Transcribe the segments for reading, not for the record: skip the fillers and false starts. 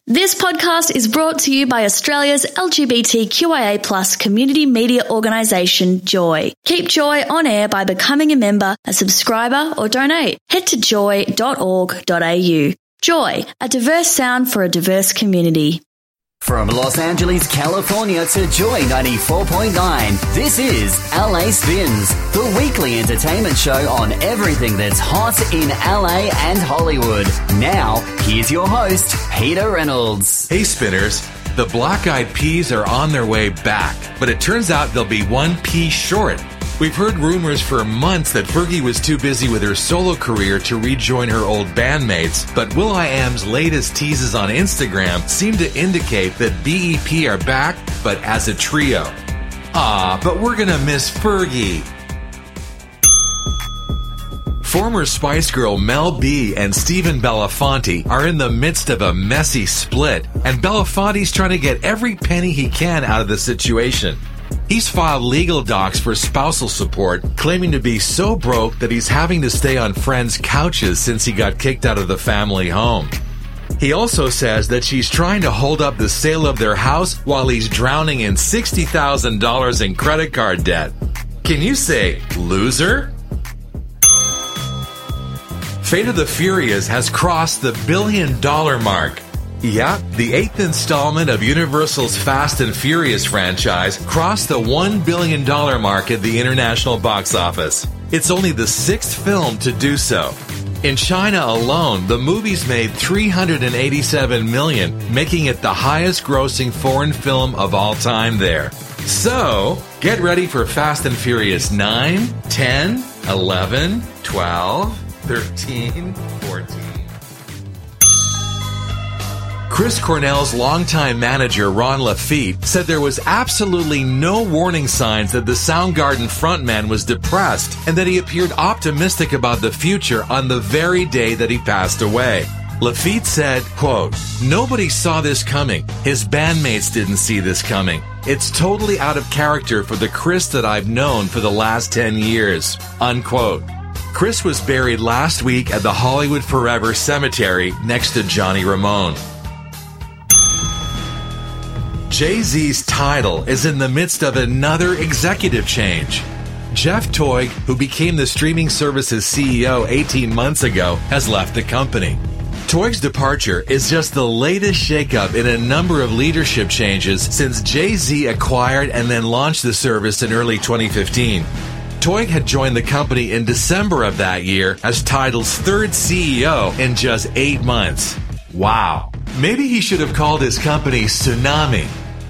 This podcast is brought to you by Australia's LGBTQIA+ community media organisation, Joy. Keep Joy on air by becoming a member, a subscriber, or donate. Head to joy.org.au. Joy, a diverse sound for a diverse community. From Los Angeles, California to Joy 94.9, this is LA Spins, the weekly entertainment show on everything that's hot in LA and Hollywood. Now, here's your host, Peter Reynolds. Hey Spinners, the Black Eyed Peas are on their way back, but it turns out they'll be one piece short. We've heard rumors for months that Fergie was too busy with her solo career to rejoin her old bandmates, but will.i.am's latest teases on Instagram seem to indicate that BEP are back, but as a trio. But we're gonna miss Fergie. Former Spice Girl Mel B and Stephen Belafonte are in the midst of a messy split, and Belafonte's trying to get every penny he can out of the situation. He's filed legal docs for spousal support, claiming to be so broke that he's having to stay on friends' couches since he got kicked out of the family home. He also says that she's trying to hold up the sale of their house while he's drowning in $60,000 in credit card debt. Can you say, loser? Fate of the Furious has crossed the $1 billion mark. Yeah, the 8th installment of Universal's Fast and Furious franchise crossed the $1 billion mark at the international box office. It's only the 6th film to do so. In China alone, the movies made $387 million, making it the highest grossing foreign film of all time there. So, get ready for Fast and Furious 9, 10, 11, 12, 13, 14. Chris Cornell's longtime manager, Ron Laffitte, said there was absolutely no warning signs that the Soundgarden frontman was depressed and that he appeared optimistic about the future on the very day that he passed away. Laffitte said, quote, "Nobody saw this coming. His bandmates didn't see this coming. It's totally out of character for the Chris that I've known for the last 10 years, unquote. Chris was buried last week at the Hollywood Forever Cemetery next to Johnny Ramone. Jay-Z's Tidal is in the midst of another executive change. Jeff Toig, who became the streaming service's CEO 18 months ago, has left the company. Toig's departure is just the latest shakeup in a number of leadership changes since Jay-Z acquired and then launched the service in early 2015. Toig had joined the company in December of that year as Tidal's third CEO in just 8 months. Wow. Maybe he should have called his company Tsunami.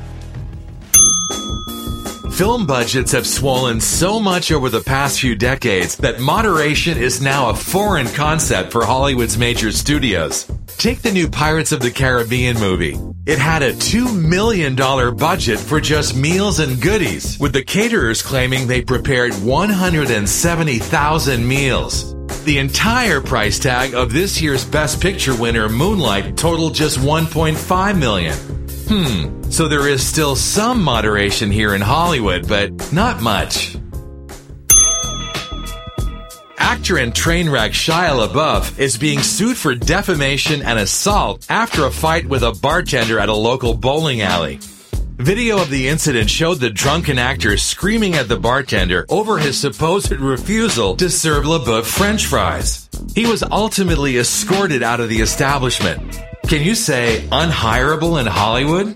Film budgets have swollen so much over the past few decades that moderation is now a foreign concept for Hollywood's major studios. Take the new Pirates of the Caribbean movie. It had a $2 million budget for just meals and goodies, with the caterers claiming they prepared 170,000 meals. The entire price tag of this year's Best Picture winner, Moonlight, totaled just $1.5 million. So there is still some moderation here in Hollywood, but not much. Actor and train wreck Shia LaBeouf is being sued for defamation and assault after a fight with a bartender at a local bowling alley. Video of the incident showed the drunken actor screaming at the bartender over his supposed refusal to serve LaBeouf French fries. He was ultimately escorted out of the establishment. Can you say unhireable in Hollywood?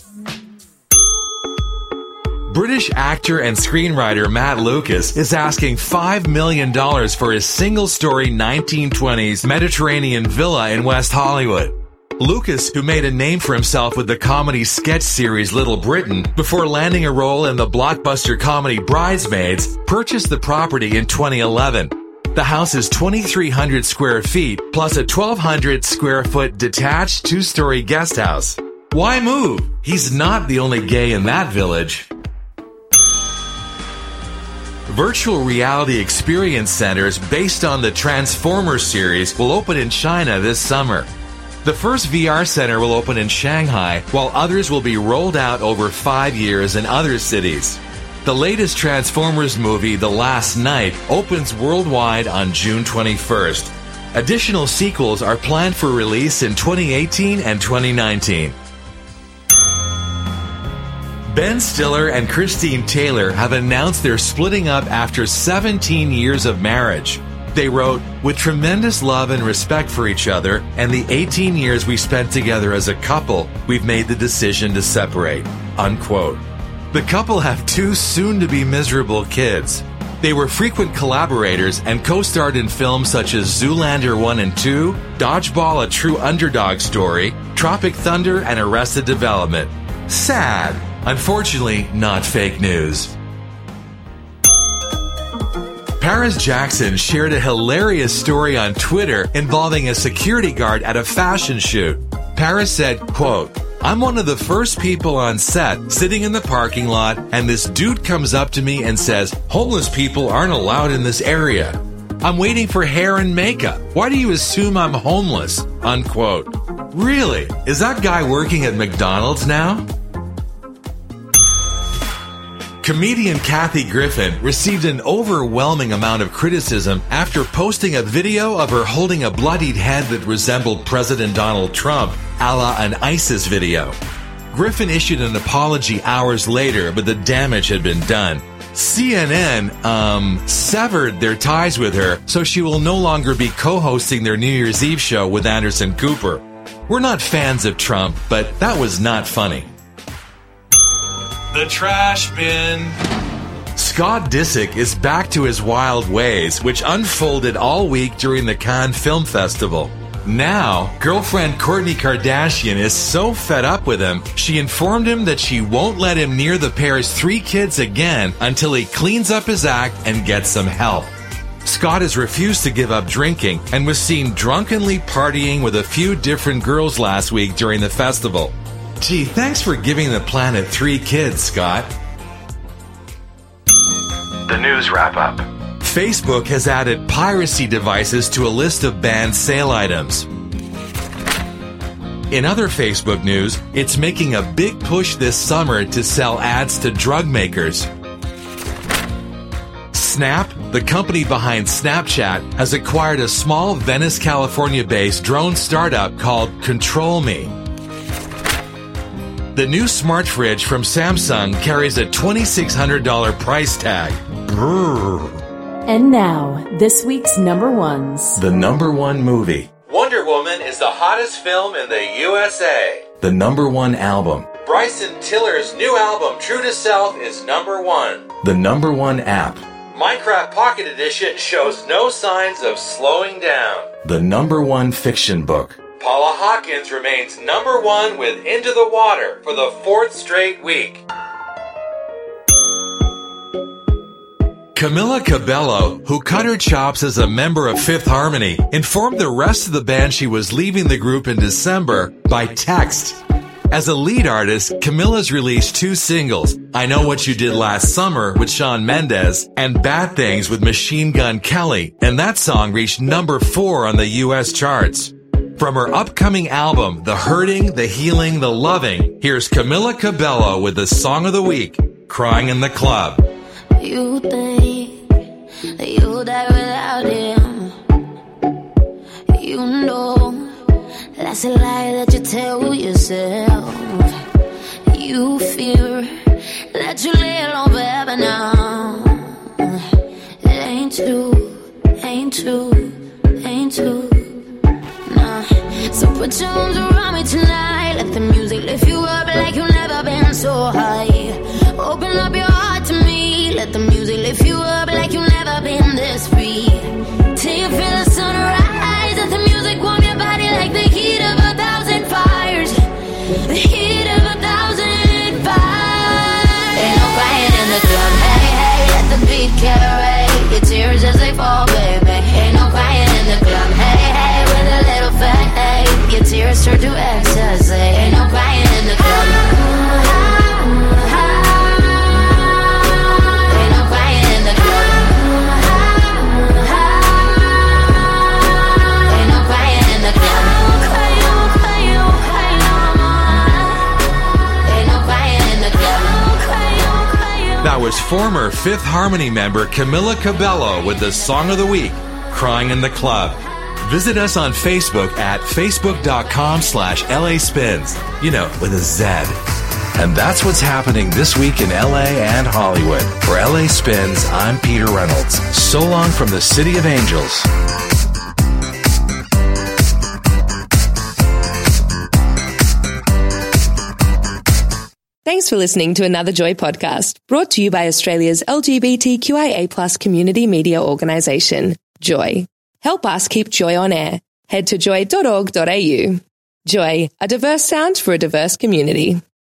British actor and screenwriter Matt Lucas is asking $5 million for his single-story 1920s Mediterranean villa in West Hollywood. Lucas, who made a name for himself with the comedy sketch series Little Britain before landing a role in the blockbuster comedy Bridesmaids, purchased the property in 2011. The house is 2,300 square feet plus a 1,200 square foot detached 2-story guest house. Why move? He's not the only gay in that village. Virtual reality experience centers based on the Transformers series will open in China this summer. The first VR center will open in Shanghai, while others will be rolled out over 5 years in other cities. The latest Transformers movie, The Last Knight, opens worldwide on June 21st. Additional sequels are planned for release in 2018 and 2019. Ben Stiller and Christine Taylor have announced they're splitting up after 17 years of marriage. They wrote, "With tremendous love and respect for each other and the 18 years we spent together as a couple, we've made the decision to separate." Unquote. The couple have 2 soon-to-be miserable kids. They were frequent collaborators and co-starred in films such as Zoolander 1 and 2, Dodgeball: A True Underdog Story, Tropic Thunder, and Arrested Development. Sad. Unfortunately, not fake news. Paris Jackson shared a hilarious story on Twitter involving a security guard at a fashion shoot. Paris said, quote, "I'm one of the first people on set sitting in the parking lot, and this dude comes up to me and says, 'Homeless people aren't allowed in this area. I'm waiting for hair and makeup. Why do you assume I'm homeless?' Unquote. Really? Is that guy working at McDonald's now?" Comedian Kathy Griffin received an overwhelming amount of criticism after posting a video of her holding a bloodied head that resembled President Donald Trump, a la an ISIS video. Griffin issued an apology hours later, but the damage had been done. CNN, severed their ties with her, so she will no longer be co-hosting their New Year's Eve show with Anderson Cooper. We're not fans of Trump, but that was not funny. The trash bin. Scott Disick is back to his wild ways, which unfolded all week during the Cannes Film Festival. Now, girlfriend Kourtney Kardashian is so fed up with him, she informed him that she won't let him near the pair's 3 kids again until he cleans up his act and gets some help. Scott has refused to give up drinking and was seen drunkenly partying with a few different girls last week during the festival. Gee, thanks for giving the planet 3 kids, Scott. The news wrap-up. Facebook has added piracy devices to a list of banned sale items. In other Facebook news, it's making a big push this summer to sell ads to drug makers. Snap, the company behind Snapchat, has acquired a small Venice, California-based drone startup called Control Me. The new smart fridge from Samsung carries a $2,600 price tag. Brrr. And now, this week's number ones. The number 1 movie. Wonder Woman is the hottest film in the USA. The number 1 album. Bryson Tiller's new album, True to Self, is number 1. The number 1 app. Minecraft Pocket Edition shows no signs of slowing down. The number 1 fiction book. Paula Hawkins remains number 1 with Into the Water for the 4th straight week. Camila Cabello, who cut her chops as a member of Fifth Harmony, informed the rest of the band she was leaving the group in December by text. As a lead artist, Camila's released 2 singles, I Know What You Did Last Summer with Shawn Mendes and Bad Things with Machine Gun Kelly, and that song reached number 4 on the US charts. From her upcoming album, The Hurting, The Healing, The Loving, here's Camila Cabello with the Song of the Week, Crying in the Club. You think that you'll die without him. You know that's a lie that you tell yourself. You fear that you lay alone forever now. It ain't true, ain't true, ain't true. Nah. So put your arms around me tonight. Let the music lift you up like you've never been so high. Open up your heart to me. Let the music lift you up like you've never been this free. Till you feel the sunrise. Let the music warm your body like the heat of 1,000 fires. The heat of 1,000 fires. Ain't no crying in the club. Hey, hey, let the beat carry your tears as they fall, baby. Ain't no crying in the club. Hey, hey, with a little fade. Your tears turn to ecstasy. Ain't no crying in the club. That was former Fifth Harmony member Camila Cabello with the Song of the Week, Crying in the Club. Visit us on Facebook at facebook.com/LA Spins, with a Z. And that's what's happening this week in LA and Hollywood. For LA Spins, I'm Peter Reynolds. So long from the City of Angels. Thanks for listening to another Joy podcast, brought to you by Australia's LGBTQIA+ community media organisation, Joy. Help us keep Joy on air. Head to joy.org.au. Joy, a diverse sound for a diverse community.